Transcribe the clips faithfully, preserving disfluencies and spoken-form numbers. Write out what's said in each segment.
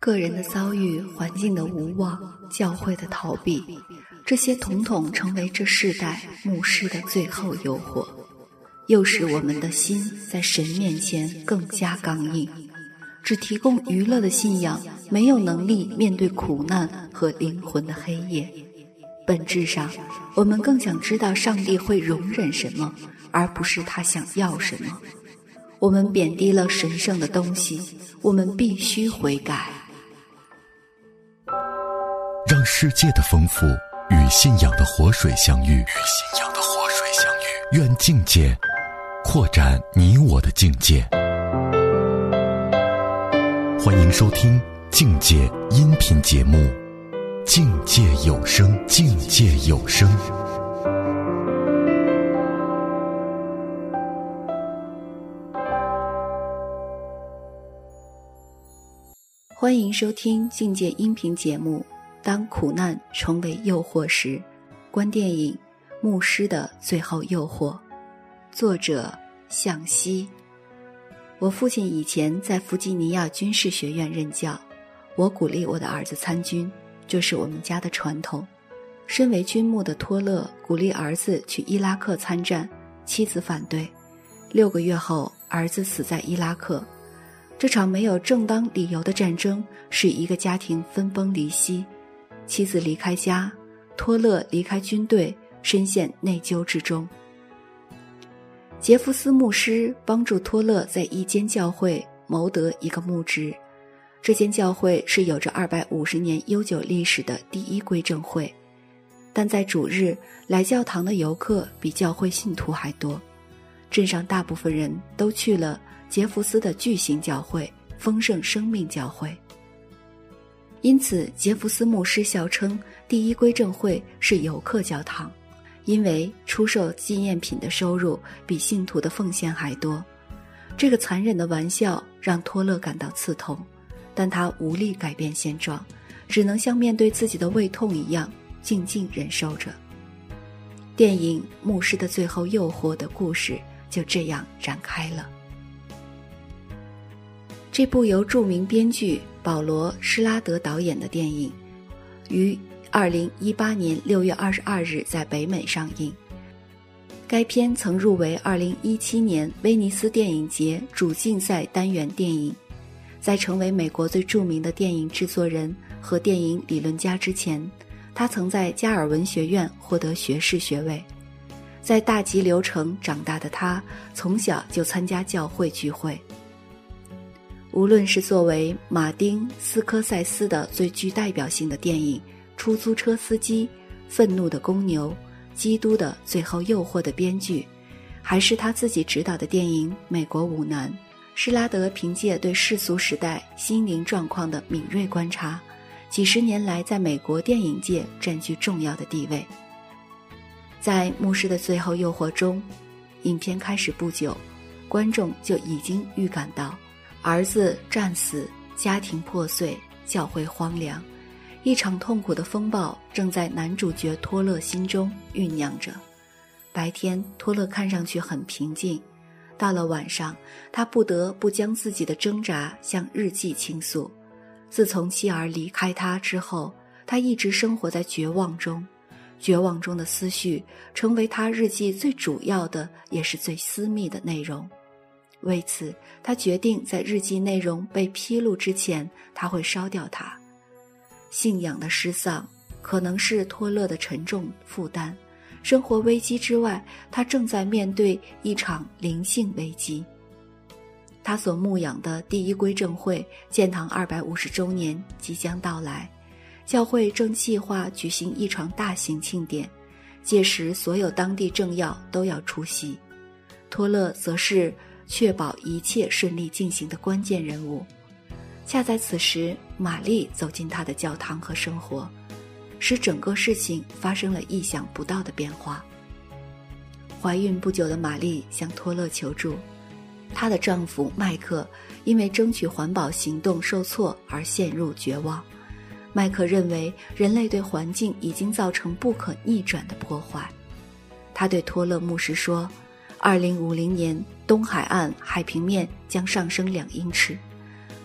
个人的遭遇、环境的无望、教会的逃避，这些统统成为这世代牧师的最后诱惑，诱使我们的心在神面前更加刚硬。只提供娱乐的信仰，没有能力面对苦难和灵魂的黑夜。本质上，我们更想知道上帝会容忍什么，而不是他想要什么。我们贬低了神圣的东西，我们必须悔改。 让世界的丰富与信仰的活水相遇，与信仰的活水相遇。愿境界扩展你我的境界。欢迎收听境界音频节目《境界有声》，境界有声。 欢迎收听境界音频节目《当苦难成为诱惑时》，观电影《牧师的最后诱惑》，作者向西。我父亲以前在弗吉尼亚军事学院任教，我鼓励我的儿子参军，这是我们家的传统。身为军牧的托勒鼓励儿子去伊拉克参战，妻子反对。六个月后，儿子死在伊拉克。这场没有正当理由的战争使一个家庭分崩离析，妻子离开家，托勒离开军队，深陷内疚之中。杰弗斯牧师帮助托勒在一间教会谋得一个牧职，这间教会是有着二百五十年悠久历史的第一归正会，但在主日来教堂的游客比教会信徒还多，镇上大部分人都去了杰弗斯的巨型教会丰盛生命教会。因此杰弗斯牧师笑称第一归正会是游客教堂，因为出售纪念品的收入比信徒的奉献还多。这个残忍的玩笑让托勒感到刺痛，但他无力改变现状，只能像面对自己的胃痛一样静静忍受着。电影《牧师的最后诱惑》的故事就这样展开了。这部由著名编剧保罗·施拉德导演的电影于二零一八年六月二十二日在北美上映。该片曾入围二零一七年威尼斯电影节主竞赛单元电影。在成为美国最著名的电影制作人和电影理论家之前，他曾在加尔文学院获得学士学位。在大吉流城长大的他，从小就参加教会聚会。无论是作为马丁·斯科塞斯的最具代表性的电影《出租车司机》、愤怒的公牛、基督的最后诱惑的编剧，还是他自己执导的电影《美国舞男》，施拉德凭借对世俗时代心灵状况的敏锐观察，几十年来在美国电影界占据重要的地位。在《牧师的最后诱惑》中，影片开始不久，观众就已经预感到儿子战死，家庭破碎，教会荒凉，一场痛苦的风暴正在男主角托勒心中酝酿着。白天托勒看上去很平静，到了晚上，他不得不将自己的挣扎向日记倾诉。自从妻儿离开他之后，他一直生活在绝望中，绝望中的思绪成为他日记最主要的也是最私密的内容。为此，他决定在日记内容被披露之前，他会烧掉它。信仰的失丧可能是托勒的沉重负担，生活危机之外，他正在面对一场灵性危机。他所牧养的第一归正会建堂二百五十周年即将到来，教会正计划举行一场大型庆典，届时所有当地政要都要出席。托勒则是确保一切顺利进行的关键人物。恰在此时，玛丽走进他的教堂和生活，使整个事情发生了意想不到的变化。怀孕不久的玛丽向托勒求助，她的丈夫麦克因为争取环保行动受挫而陷入绝望。麦克认为人类对环境已经造成不可逆转的破坏。他对托勒牧师说，二零五零年东海岸海平面将上升两英尺。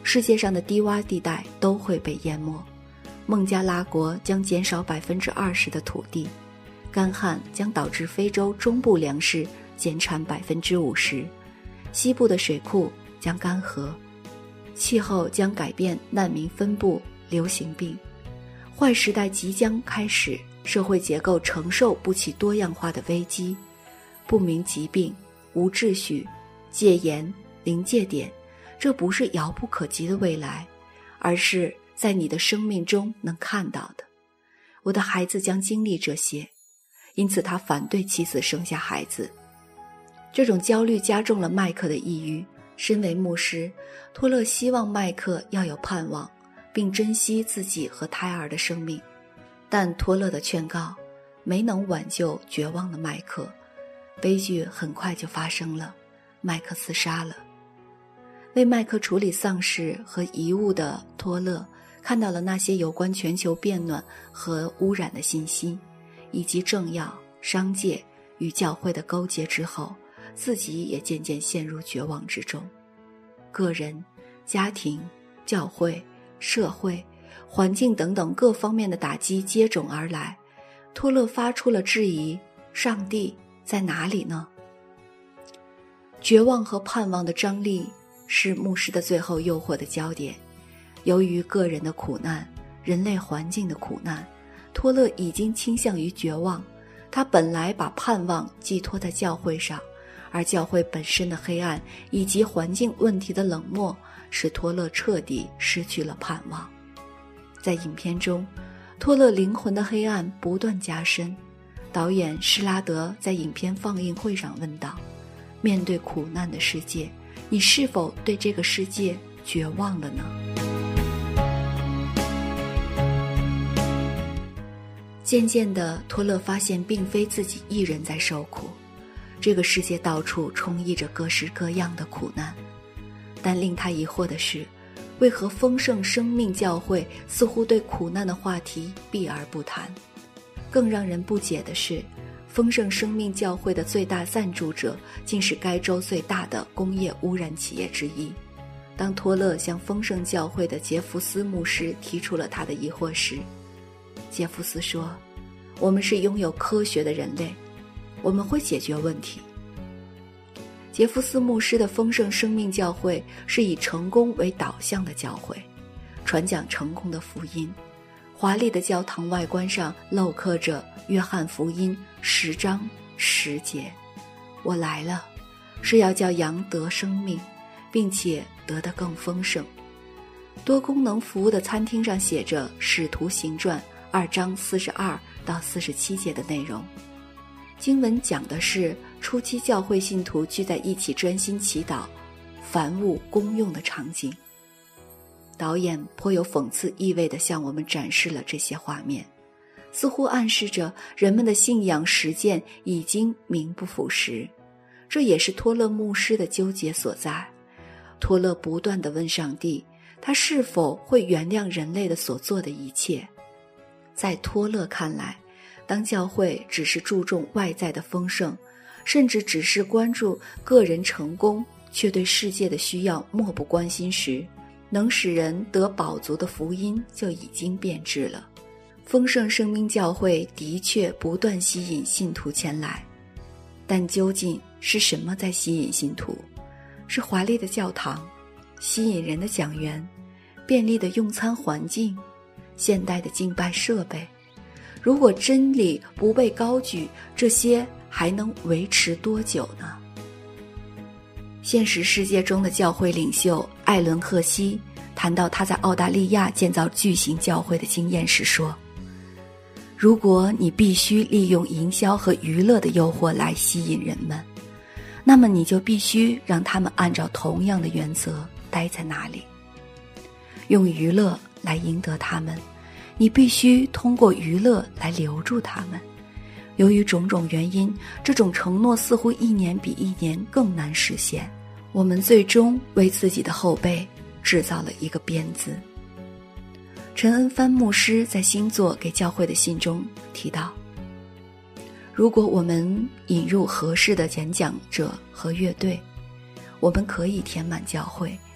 世界上的低洼地带都会被淹没。孟加拉国将减少百分之二十的土地，干旱将导致非洲中部粮食减产百分之五十，西部的水库将干涸，气候将改变难民分布、流行病。坏时代即将开始，社会结构承受不起多样化的危机，不明疾病、无秩序、戒严、临界点，这不是遥不可及的未来，而是在你的生命中能看到的。我的孩子将经历这些，因此他反对妻子生下孩子。这种焦虑加重了麦克的抑郁。身为牧师，托勒希望麦克要有盼望，并珍惜自己和胎儿的生命。但托勒的劝告没能挽救绝望的麦克，悲剧很快就发生了，麦克自杀了。为麦克处理丧事和遗物的托勒看到了那些有关全球变暖和污染的信息，以及政要、商界与教会的勾结之后，自己也渐渐陷入绝望之中。个人、家庭、教会、社会、环境等等各方面的打击接踵而来，托勒发出了质疑：上帝在哪里呢？绝望和盼望的张力是牧师的最后诱惑的焦点。由于个人的苦难、人类环境的苦难，托勒已经倾向于绝望。他本来把盼望寄托在教会上，而教会本身的黑暗以及环境问题的冷漠使托勒彻底失去了盼望。在影片中，托勒灵魂的黑暗不断加深。导演施拉德在影片放映会上问道：面对苦难的世界，你是否对这个世界绝望了呢？渐渐的，托勒发现并非自己一人在受苦，这个世界到处充溢着各式各样的苦难。但令他疑惑的是，为何丰盛生命教会似乎对苦难的话题避而不谈？更让人不解的是，丰盛生命教会的最大赞助者竟是该州最大的工业污染企业之一。当托勒向丰盛教会的杰弗斯牧师提出了他的疑惑时，杰弗斯说：我们是拥有科学的人类，我们会解决问题。杰弗斯牧师的丰盛生命教会是以成功为导向的教会，传讲成功的福音。华丽的教堂外观上镂刻着约翰福音十章十节：我来了，是要叫羊得生命，并且得得更丰盛。多功能服务的餐厅上写着使徒行传二章四十二到四十七节的内容。经文讲的是初期教会信徒聚在一起专心祈祷、凡物公用的场景。导演颇有讽刺意味地向我们展示了这些画面，似乎暗示着人们的信仰实践已经名不副实。这也是托勒牧师的纠结所在。托勒不断地问上帝，他是否会原谅人类的所做的一切。在托勒看来，当教会只是注重外在的丰盛，甚至只是关注个人成功，却对世界的需要漠不关心时，能使人得饱足的福音就已经变质了。丰盛生命教会的确不断吸引信徒前来，但究竟是什么在吸引信徒？是华丽的教堂、吸引人的讲员、便利的用餐环境、现代的敬拜设备？如果真理不被高举，这些还能维持多久呢？现实世界中的教会领袖艾伦·赫西谈到他在澳大利亚建造巨型教会的经验时说：如果你必须利用营销和娱乐的诱惑来吸引人们，那么你就必须让他们按照同样的原则待在那里。用娱乐来赢得他们，你必须通过娱乐来留住他们。由于种种原因，这种承诺似乎一年比一年更难实现。我们最终为自己的后辈制造了一个鞭子。陈恩帆牧师在新作给教会的信中提到，如果我们引入合适的演讲者和乐队，我们可以填满教会，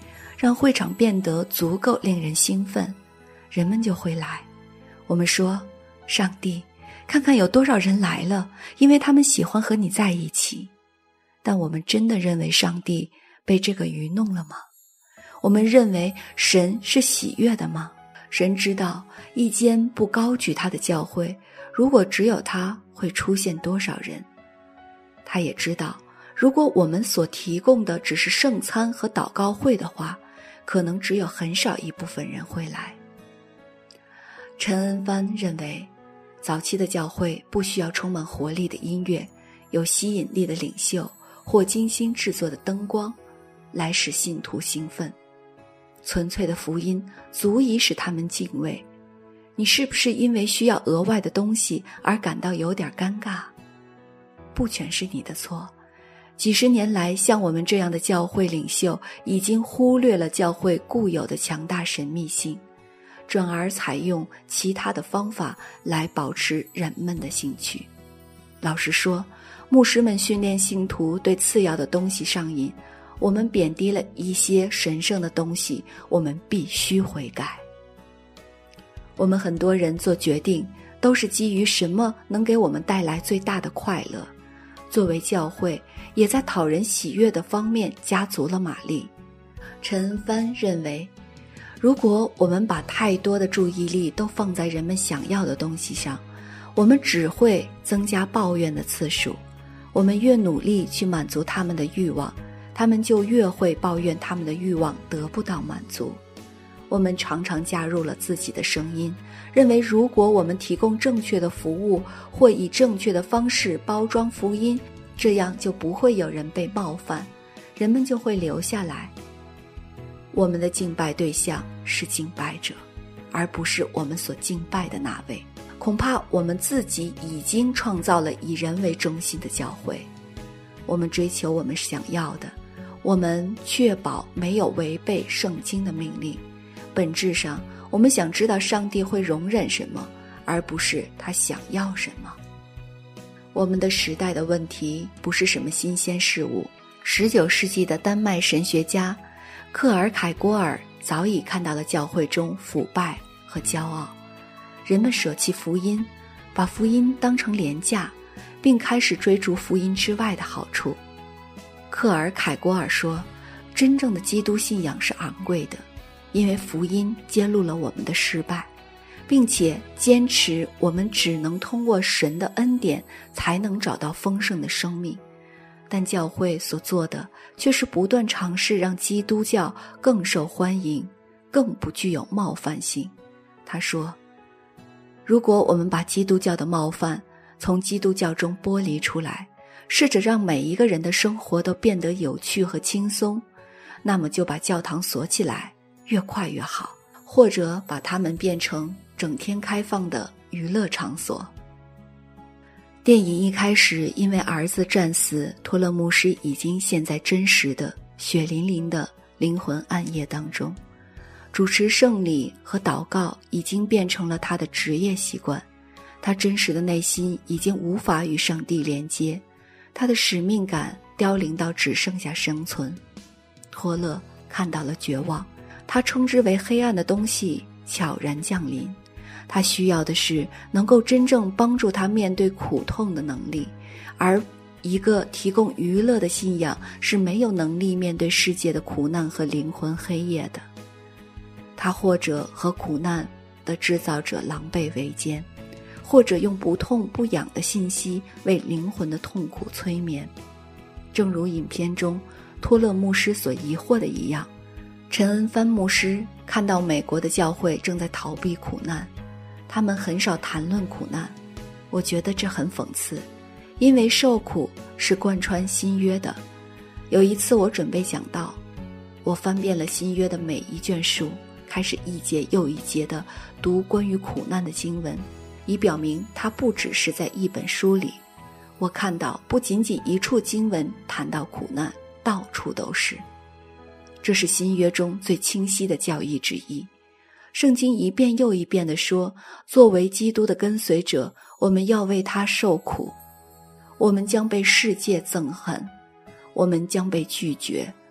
让会场变得足够令人兴奋，人们就会来。我们说，上帝，看看有多少人来了，因为他们喜欢和你在一起。但我们真的认为上帝被这个愚弄了吗？我们认为神是喜悦的吗？神知道一间不高举他的教会，如果只有他，会出现多少人。他也知道，如果我们所提供的只是圣餐和祷告会的话，可能只有很少一部分人会来。陈恩帆认为，早期的教会不需要充满活力的音乐，有吸引力的领袖或精心制作的灯光来使信徒兴奋。纯粹的福音足以使他们敬畏。你是不是因为需要额外的东西而感到有点尴尬？不全是你的错。几十年来，像我们这样的教会领袖已经忽略了教会固有的强大神秘性，转而采用其他的方法来保持人们的兴趣。老实说，牧师们训练信徒对次要的东西上瘾，我们贬低了一些神圣的东西，我们必须悔改。我们很多人做决定都是基于什么能给我们带来最大的快乐。作为教会，也在讨人喜悦的方面加足了马力。陈恩帆认为，如果我们把太多的注意力都放在人们想要的东西上，我们只会增加抱怨的次数。我们越努力去满足他们的欲望，他们就越会抱怨他们的欲望得不到满足。我们常常加入了自己的声音，认为如果我们提供正确的服务，或以正确的方式包装福音，这样就不会有人被冒犯，人们就会留下来。我们的敬拜对象是敬拜者，而不是我们所敬拜的那位。恐怕我们自己已经创造了以人为中心的教会。我们追求我们想要的，我们确保没有违背圣经的命令。本质上，我们想知道上帝会容忍什么，而不是他想要什么。我们的时代的问题不是什么新鲜事物。十九世纪的丹麦神学家克尔凯郭尔早已看到了教会中腐败和骄傲，人们舍弃福音，把福音当成廉价，并开始追逐福音之外的好处。克尔凯郭尔说，真正的基督信仰是昂贵的，因为福音揭露了我们的失败，并且坚持我们只能通过神的恩典才能找到丰盛的生命。但教会所做的却是不断尝试让基督教更受欢迎，更不具有冒犯性。他说，如果我们把基督教的冒犯从基督教中剥离出来，试着让每一个人的生活都变得有趣和轻松，那么就把教堂锁起来，越快越好，或者把它们变成整天开放的娱乐场所。电影一开始，因为儿子战死，托勒牧师已经陷在真实的血淋淋的灵魂暗夜当中。主持圣礼和祷告已经变成了他的职业习惯，他真实的内心已经无法与上帝连接，他的使命感凋零到只剩下生存。托勒看到了绝望，他称之为黑暗的东西悄然降临，他需要的是能够真正帮助他面对苦痛的能力，而一个提供娱乐的信仰是没有能力面对世界的苦难和灵魂黑夜的。他或者和苦难的制造者狼狈为奸，或者用不痛不痒的信息为灵魂的痛苦催眠。正如影片中托勒牧师所疑惑的一样，陈恩帆牧师看到美国的教会正在逃避苦难，他们很少谈论苦难。我觉得这很讽刺，因为受苦是贯穿新约的。有一次我准备讲道，我翻遍了新约的每一卷书，开始一节又一节地读关于苦难的经文，以表明它不只是在一本书里。我看到不仅仅一处经文谈到苦难，到处都是。这是新约中最清晰的教义之一。圣经一遍又一遍地说，作为基督的跟随者，我们要为他受苦，我们将被世界憎恨，我们将被拒绝，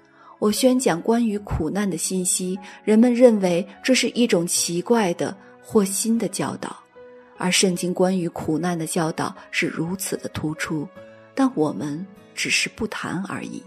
我宣讲关于苦难的信息，人们认为这是一种奇怪的或新的教导，而圣经关于苦难的教导是如此的突出，但我们只是不谈而已。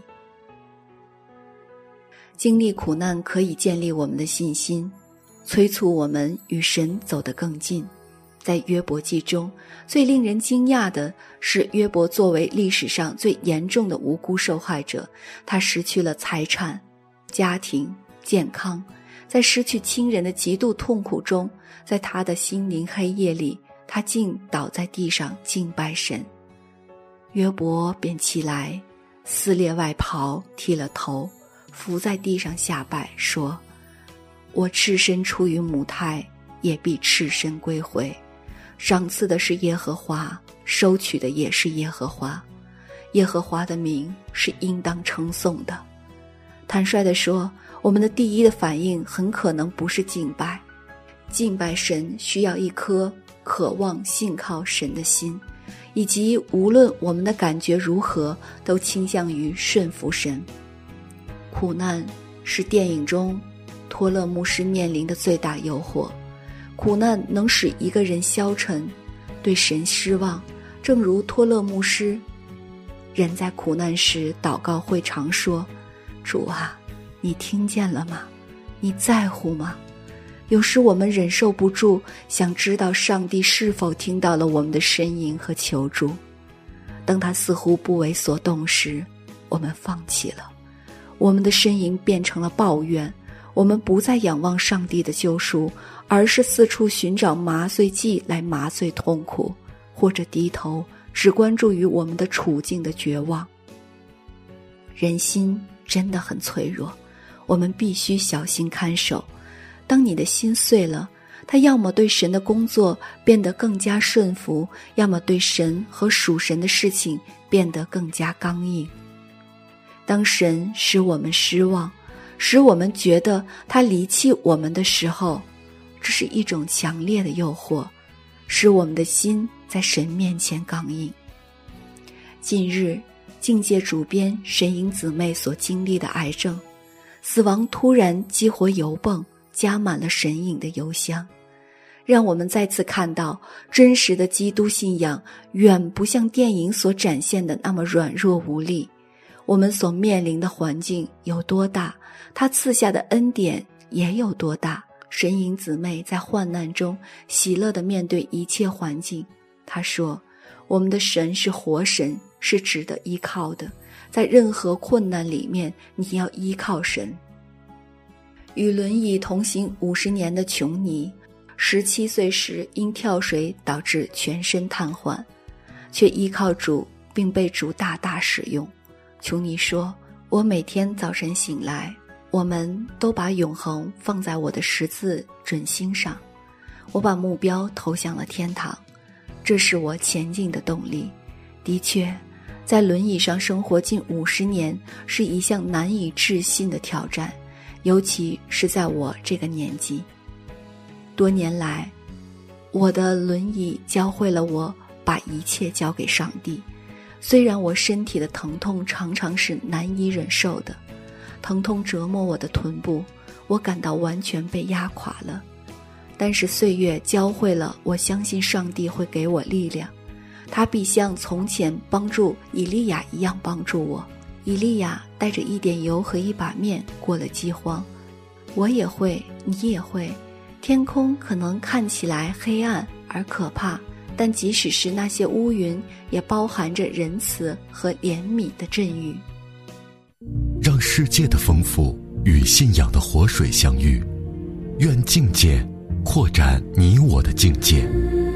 经历苦难可以建立我们的信心，催促我们与神走得更近。在约伯记中，最令人惊讶的是，约伯作为历史上最严重的无辜受害者，他失去了财产、家庭、健康，在失去亲人的极度痛苦中，在他的心灵黑夜里，他竟倒在地上敬拜神。约伯便起来，撕裂外袍，剃了头，伏在地上下拜，说：我赤身出于母胎，也必赤身归回。赏赐的是耶和华，收取的也是耶和华，耶和华的名是应当称颂的。坦率地说，我们的第一的反应很可能不是敬拜。敬拜神需要一颗渴望信靠神的心，以及无论我们的感觉如何，都倾向于顺服神。苦难是电影中托勒牧师面临的最大诱惑。苦难能使一个人消沉，对神失望，正如托勒牧师。人在苦难时祷告会常说：主啊，你听见了吗？你在乎吗？有时我们忍受不住，想知道上帝是否听到了我们的呻吟和求助。当他似乎不为所动时，我们放弃了，我们的呻吟变成了抱怨，我们不再仰望上帝的救赎，而是四处寻找麻醉剂来麻醉痛苦，或者低头只关注于我们的处境的绝望。人心真的很脆弱，我们必须小心看守。当你的心碎了，他要么对神的工作变得更加顺服，要么对神和属神的事情变得更加刚硬。当神使我们失望，使我们觉得他离弃我们的时候，这是一种强烈的诱惑，使我们的心在神面前刚硬。近日，境界主编神营姊妹所经历的癌症，死亡突然激活油泵，加满了神营的油箱，让我们再次看到真实的基督信仰远不像电影所展现的那么软弱无力。我们所面临的环境有多大，他赐下的恩典也有多大。神营姊妹在患难中喜乐地面对一切环境。她说，我们的神是活神，是值得依靠的，在任何困难里面，你要依靠神。与轮椅同行五十年的琼尼，十七岁时因跳水导致全身瘫痪，却依靠主并被主大大使用。琼尼说，我每天早晨醒来，我们都把永恒放在我的十字准心上，我把目标投向了天堂，这是我前进的动力。的确，在轮椅上生活近五十年是一项难以置信的挑战，尤其是在我这个年纪。多年来，我的轮椅教会了我把一切交给上帝。虽然我身体的疼痛常常是难以忍受的，疼痛折磨我的臀部，我感到完全被压垮了。但是岁月教会了我，相信上帝会给我力量，他必像从前帮助以利亚一样帮助我。以利亚带着一点油和一把面过了饥荒，我也会，你也会。天空可能看起来黑暗而可怕，但即使是那些乌云，也包含着仁慈和怜悯的阵雨。 让世界的丰富与信仰的活水相遇，愿境界扩展你我的境界。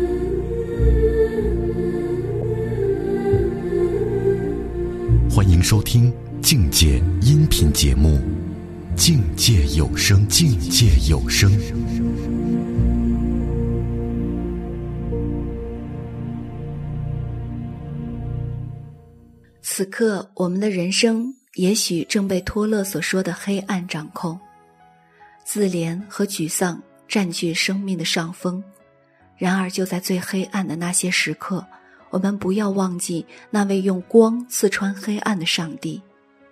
欢迎收听境界音频节目《境界有声》，境界有声。 此刻，我们的人生也许正被托勒所说的黑暗掌控，自怜和沮丧占据生命的上风。然而就在最黑暗的那些时刻，我们不要忘记那位用光刺穿黑暗的上帝。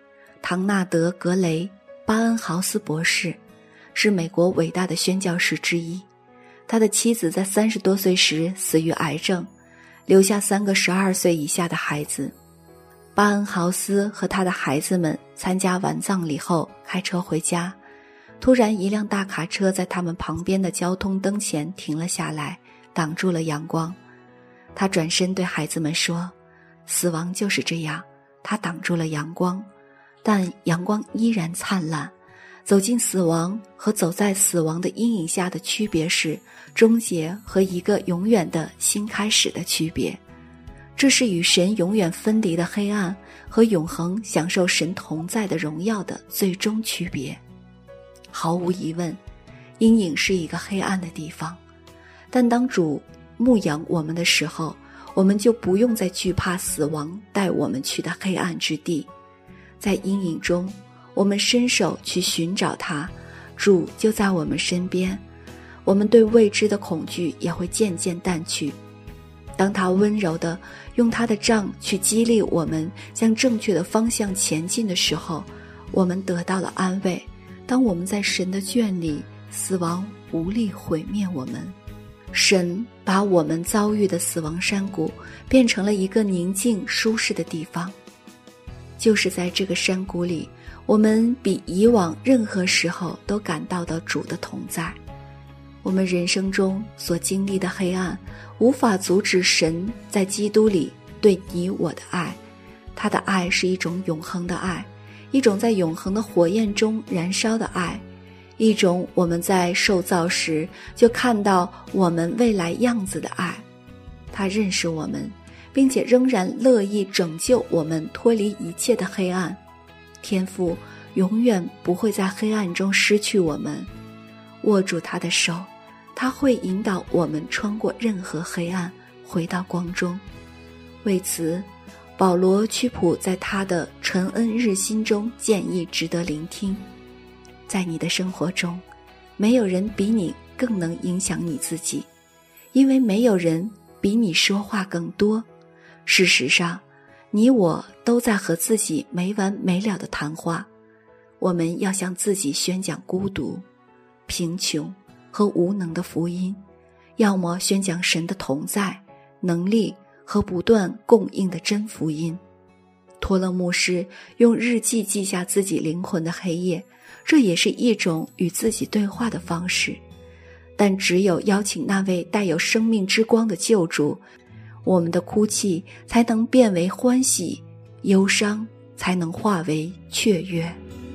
唐纳德·格雷，巴恩豪斯博士，是美国伟大的宣教士之一。他的妻子在三十多岁时死于癌症，留下三个十二岁以下的孩子。巴恩豪斯和他的孩子们参加完葬礼后开车回家，突然一辆大卡车在他们旁边的交通灯前停了下来，挡住了阳光。他转身对孩子们说，死亡就是这样，它挡住了阳光，但阳光依然灿烂。走进死亡和走在死亡的阴影下的区别是终结和一个永远的新开始的区别。这是与神永远分离的黑暗和永恒享受神同在的荣耀的最终区别。毫无疑问，阴影是一个黑暗的地方，但当主牧养我们的时候，我们就不用再惧怕死亡带我们去的黑暗之地。在阴影中，我们伸手去寻找它，主就在我们身边，我们对未知的恐惧也会渐渐淡去。当他温柔地用他的杖去激励我们向正确的方向前进的时候，我们得到了安慰。当我们在神的眷里，死亡无力毁灭我们。神把我们遭遇的死亡山谷变成了一个宁静舒适的地方。就是在这个山谷里，我们比以往任何时候都感到到主的同在。我们人生中所经历的黑暗无法阻止神在基督里对你我的爱。他的爱是一种永恒的爱，一种在永恒的火焰中燃烧的爱，一种我们在受造时就看到我们未来样子的爱。他认识我们，并且仍然乐意拯救我们脱离一切的黑暗。天父永远不会在黑暗中失去我们，握住他的手，他会引导我们穿过任何黑暗，回到光中。为此，保罗屈普在他的《陈恩日新》中建议值得聆听。在你的生活中，没有人比你更能影响你自己，因为没有人比你说话更多。事实上，你我都在和自己没完没了的谈话。我们要向自己宣讲孤独、贫穷和无能的福音，要么宣讲神的同在、能力和不断供应的真福音。托勒牧师用日记记下自己灵魂的黑夜，这也是一种与自己对话的方式。但只有邀请那位带有生命之光的救主，我们的哭泣才能变为欢喜，忧伤才能化为雀跃。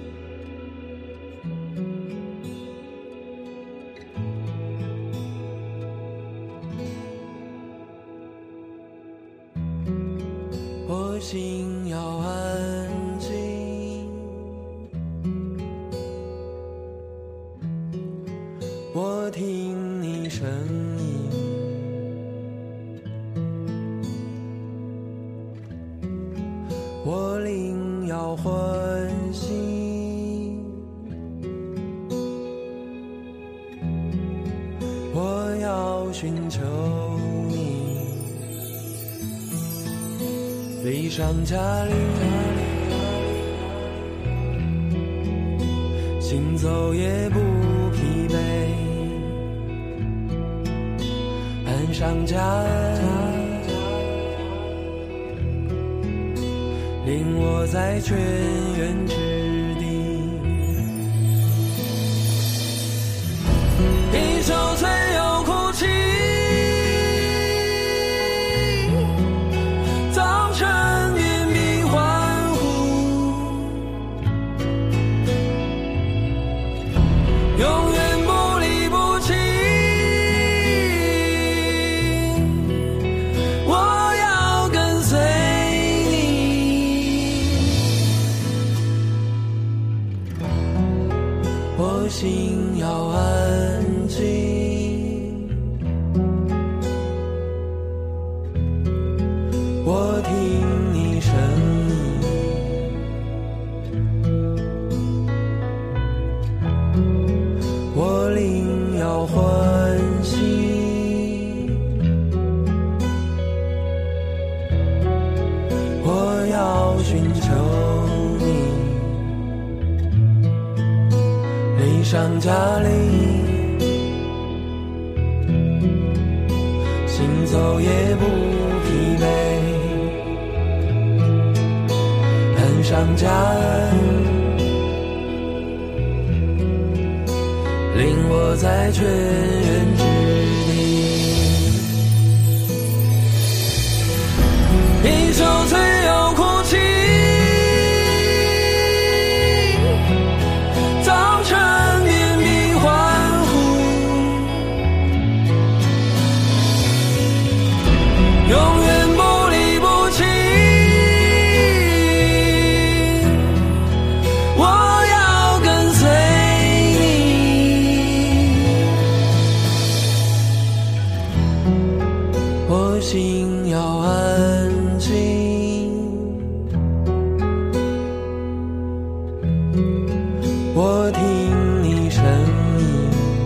我心要安静，我听你声音，我灵要欢喜，我要寻求你。离上加离，行走也不疲惫，岸上加岸，领我在泉源之地，一首虽有哭泣， 上加力，行走也不疲惫，岸上加岸，令我在泉源之地。一首最有哭泣，早晨点笔欢呼，永远不离不弃，我要跟随你，我心要安静，我听你声音，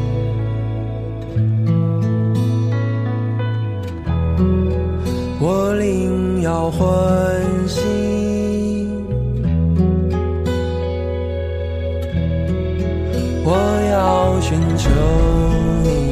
我灵要欢喜，我要寻求你。